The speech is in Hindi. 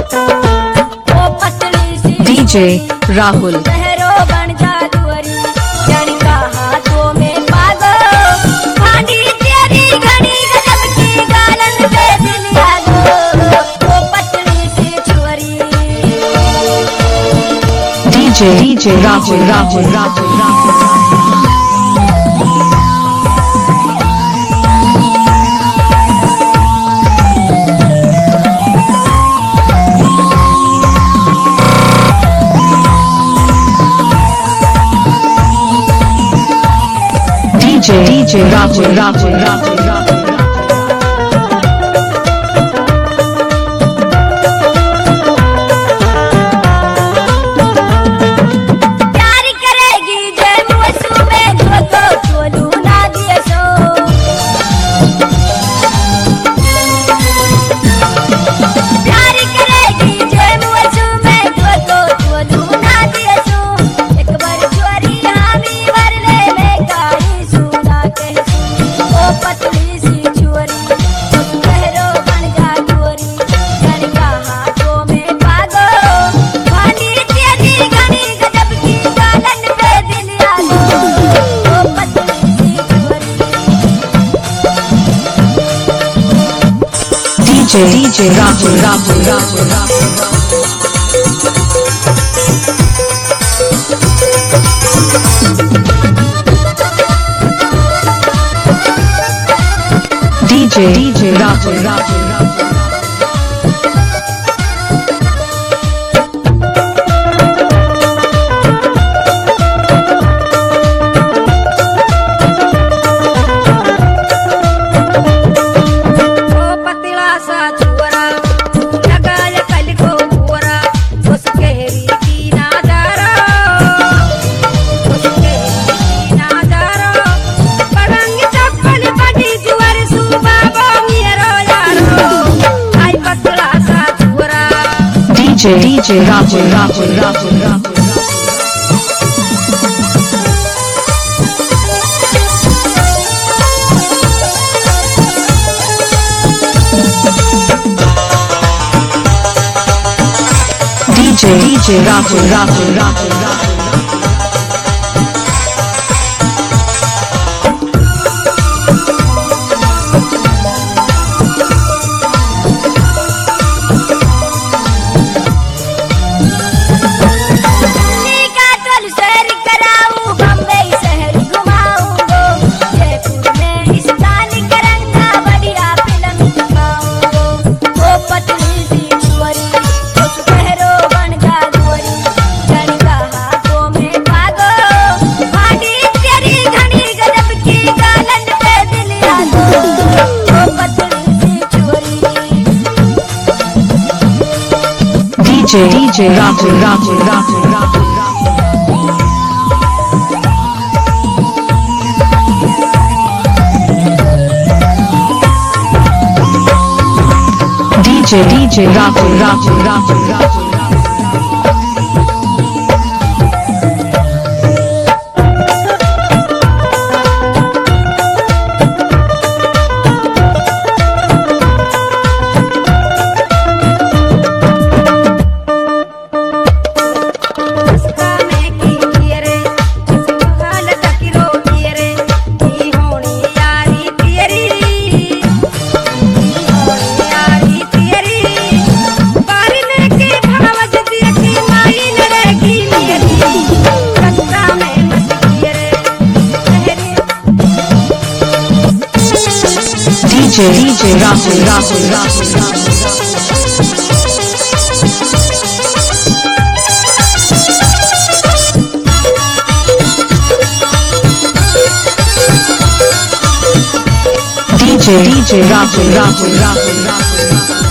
डीजे राहुल शहरों बन जादूरी जनिका हाथों में पागो भांडी तेरी घड़ी गजब की गालन पे दिल यादो वो पतली सी छुरी डीजे राहुल राहुल राहुल राहुल डीजे राहुल राहुल राहुल प्यार करेगी जय मुसु में जो तो बोलू ना दिए सो प्यार करेगी जय मुसु में जो तो बोलू ना दिए सो एक बार चोरी हामी भर ले में गाड़ी सुना के ओ पतली सी छुरी शहरों बन जा चोरी जनिका हाथों में पागो भांडी तेरी घड़ी गजब की गालन पे दिल यादो ओ पतली सी छुरी डीजे राहुल राहुल राहुल राहुल डीजे राहुल राहुल राहुल ओ पतला सा छुरा लगाया कल को पूरा उसके की नादारो पलंग चप्पल बड़ी जुअर सुबाबो मेरो यारो आई पतला सा छुरा डीजे राहुल राहुल राहुल राहुल डीजे राहुल राहुल राहुल राहुल का टोल शहर कराऊं बम्बई शहर घुमाऊंगो जयपुर में स्नान करंगा बढ़िया फिल्म दिखाऊंगो ओ पतली सी छुरी शहरों बन जा गोरी जनिका हाथों में पागो भांडी तेरी घड़ी गजब की गालन पे दिल यादो ओ पतली सी छुरी डीजे राहुल राहुल राहुल राहुल डीजे राहुल राहुल राहुल राहुल उसका मैं की किरे हाल तकिरो किरे की होनी यारी तेरी यारी तेरी बारने के भावज देखी माई लड़की मेरी कच्चा में मत किरे डीजे राहुल राहुल राहुल राहुल डीजे राहुल राहुल राहुल राहुल